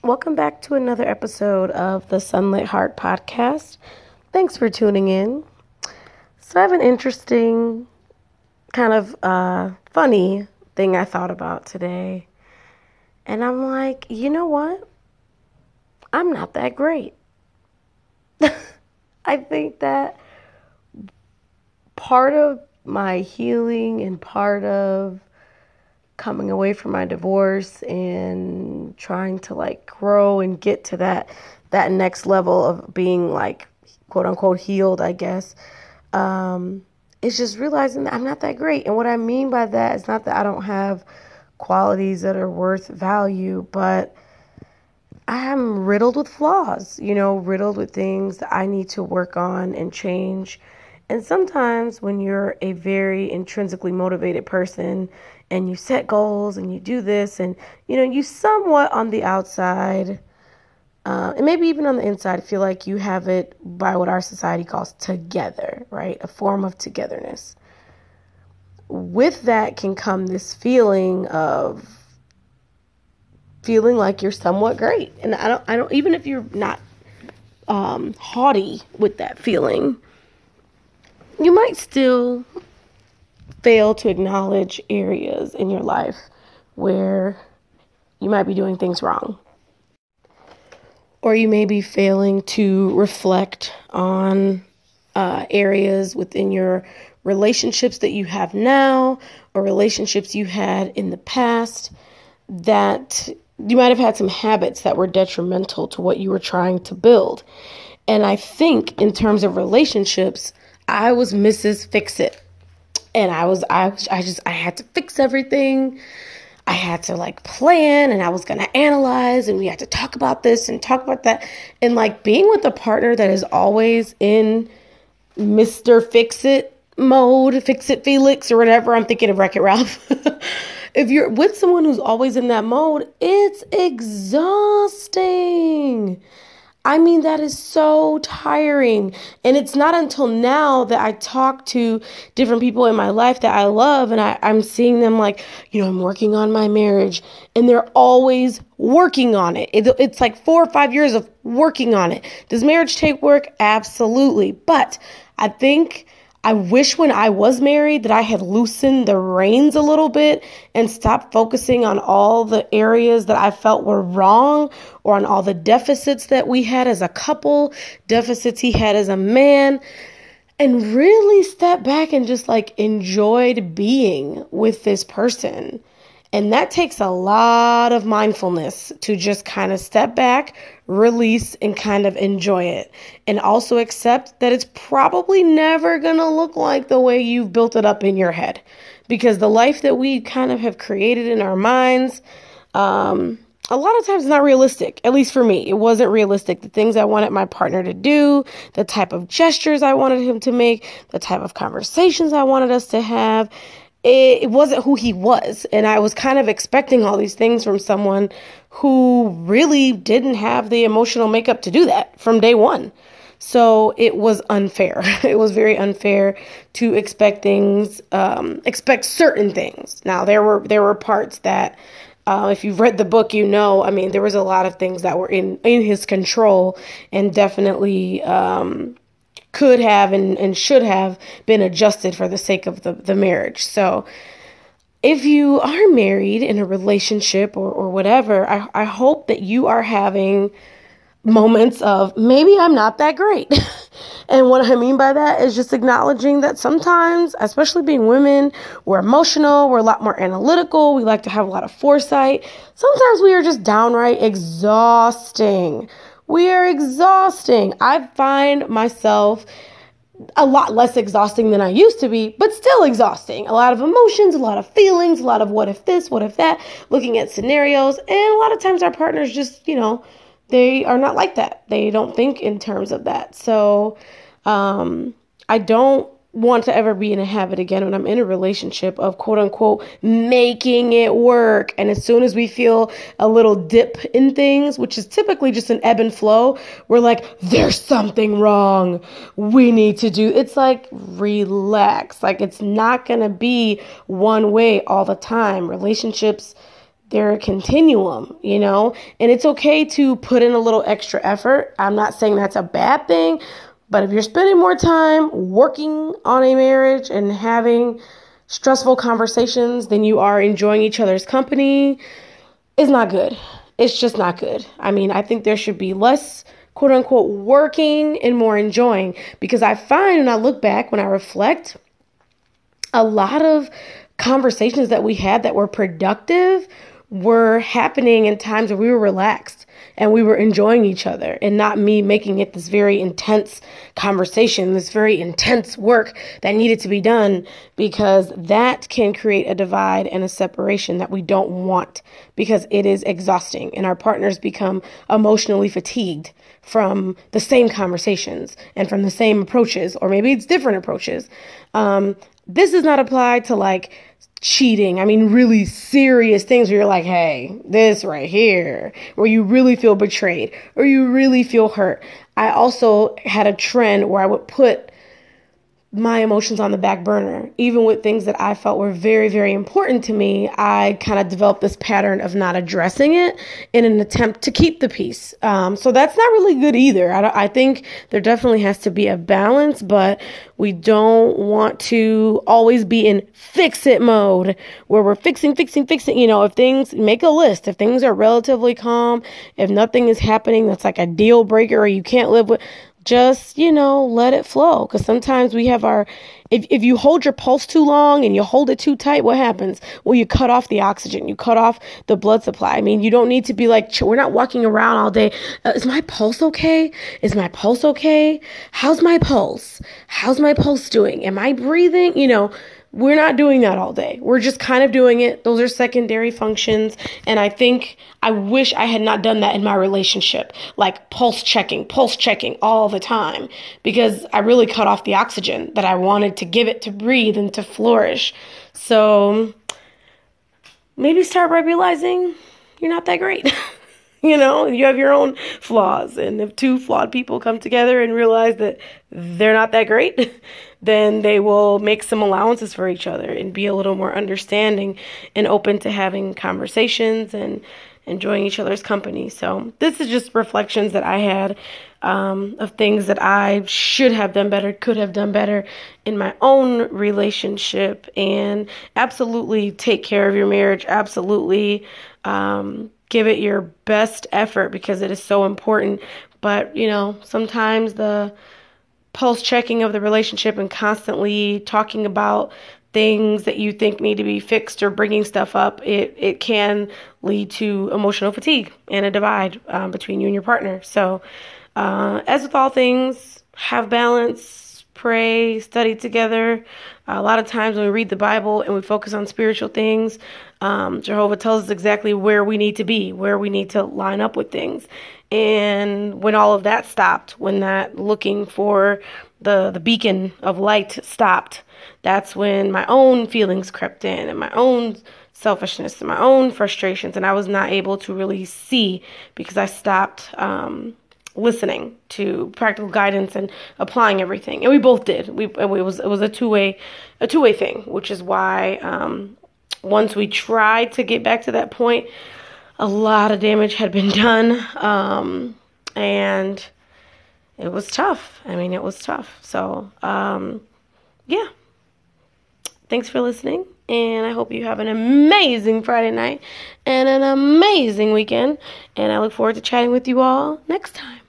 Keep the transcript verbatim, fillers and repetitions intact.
Welcome back to another episode of the Sunlit Heart podcast. Thanks for tuning in. So I have an interesting, kind of uh, funny thing I thought about today. And I'm like, you know what? I'm not that great. I think that part of my healing and part of coming away from my divorce and trying to like grow and get to that that next level of being like quote unquote healed, I guess, um, it's just realizing that I'm not that great. And what I mean by that is not that I don't have qualities that are worth value, but I am riddled with flaws, you know, riddled with things that I need to work on and change. And sometimes when you're a very intrinsically motivated person and you set goals and you do this and, you know, you somewhat on the outside uh, and maybe even on the inside feel like you have it by what our society calls together, right? A form of togetherness. With that can come this feeling of feeling like you're somewhat great. And I don't, I don't, even if you're not um, haughty with that feeling, you might still fail to acknowledge areas in your life where you might be doing things wrong. Or you may be failing to reflect on uh, areas within your relationships that you have now or relationships you had in the past that you might have had some habits that were detrimental to what you were trying to build. And I think in terms of relationships, I was Missus Fix-It. And I was, I was, I just, I had to fix everything. I had to like plan and I was going to analyze and we had to talk about this and talk about that. And like being with a partner that is always in Mister Fix-It mode, Fix-It Felix or whatever. I'm thinking of Wreck-It Ralph. If you're with someone who's always in that mode, it's exhausting. I mean, that is so tiring. And it's not until now that I talk to different people in my life that I love and I, I'm seeing them like, you know, I'm working on my marriage and they're always working on it. it. It's like four or five years of working on it. Does marriage take work? Absolutely. But I think I wish when I was married that I had loosened the reins a little bit and stopped focusing on all the areas that I felt were wrong or on all the deficits that we had as a couple, deficits he had as a man, and really step back and just like enjoyed being with this person. And that takes a lot of mindfulness to just kind of step back, release, and kind of enjoy it. And also accept that it's probably never going to look like the way you've built it up in your head. Because the life that we kind of have created in our minds, um, a lot of times it's not realistic. At least for me, it wasn't realistic. The things I wanted my partner to do, the type of gestures I wanted him to make, the type of conversations I wanted us to have, it wasn't who he was. And I was kind of expecting all these things from someone who really didn't have the emotional makeup to do that from day one. So it was unfair. It was very unfair to expect things, um, expect certain things. Now, there were there were parts that, uh, if you've read the book, you know, I mean, there was a lot of things that were in, in his control and definitely um could have and, and should have been adjusted for the sake of the, the marriage. So if you are married in a relationship or, or whatever, I, I hope that you are having moments of maybe I'm not that great. And what I mean by that is just acknowledging that sometimes, especially being women, we're emotional, we're a lot more analytical, we like to have a lot of foresight. Sometimes we are just downright exhausting. We are exhausting. I find myself a lot less exhausting than I used to be, but still exhausting. A lot of emotions, a lot of feelings, a lot of what if this, what if that, looking at scenarios. And a lot of times our partners just, you know, they are not like that. They don't think in terms of that. So um, I don't want to ever be in a habit again when I'm in a relationship of quote unquote making it work. And as soon as we feel a little dip in things, which is typically just an ebb and flow, we're like, there's something wrong. We need to do, it's like, relax. Like it's not going to be one way all the time. Relationships they're a continuum, you know, and it's okay to put in a little extra effort. I'm not saying that's a bad thing, but if you're spending more time working on a marriage and having stressful conversations than you are enjoying each other's company, it's not good. It's just not good. I mean, I think there should be less quote unquote working and more enjoying, because I find when I look back, when I reflect, a lot of conversations that we had that were productive were happening in times where we were relaxed and we were enjoying each other, and not me making it this very intense conversation, this very intense work that needed to be done, because that can create a divide and a separation that we don't want, because it is exhausting and our partners become emotionally fatigued from the same conversations and from the same approaches, or maybe it's different approaches. Um, this does not apply to like cheating. I mean, really serious things where you're like, hey, this right here, where you really feel betrayed or you really feel hurt. I also had a trend where I would put my emotions on the back burner, even with things that I felt were very, very important to me. I kind of developed this pattern of not addressing it in an attempt to keep the peace. Um, so that's not really good either. I, I think there definitely has to be a balance, but we don't want to always be in fix it mode where we're fixing, fixing, fixing. You know, if things, make a list, if things are relatively calm, if nothing is happening that's like a deal breaker or you can't live with, just, you know, let it flow. Because sometimes we have our, if, if you hold your pulse too long and you hold it too tight, what happens? Well, you cut off the oxygen, you cut off the blood supply. I mean, you don't need to be like, we're not walking around all day. Uh, is my pulse okay? Is my pulse okay? How's my pulse? How's my pulse doing? Am I breathing? You know, we're not doing that all day. We're just kind of doing it. Those are secondary functions. And I think I wish I had not done that in my relationship, like pulse checking, pulse checking all the time, because I really cut off the oxygen that I wanted to give it to breathe and to flourish. So maybe start by realizing you're not that great. You know, you have your own flaws. And if two flawed people come together and realize that they're not that great, then they will make some allowances for each other and be a little more understanding and open to having conversations and enjoying each other's company. So this is just reflections that I had um, of things that I should have done better, could have done better in my own relationship. And absolutely take care of your marriage. Absolutely um, give it your best effort, because it is so important. But, you know, sometimes the pulse checking of the relationship and constantly talking about things that you think need to be fixed or bringing stuff up, it, it can lead to emotional fatigue and a divide um, between you and your partner. So uh, as with all things, have balance, pray, study together. A lot of times when we read the Bible and we focus on spiritual things, um, Jehovah tells us exactly where we need to be, where we need to line up with things. And when all of that stopped, when that looking for the, the beacon of light stopped, that's when my own feelings crept in and my own selfishness and my own frustrations. And I was not able to really see, because I stopped um, listening to practical guidance and applying everything. And we both did. We it was it was a two-way a two-way thing, which is why um, once we tried to get back to that point, a lot of damage had been done, um, and it was tough. I mean, it was tough. So, um, yeah. Thanks for listening, and I hope you have an amazing Friday night and an amazing weekend, and I look forward to chatting with you all next time.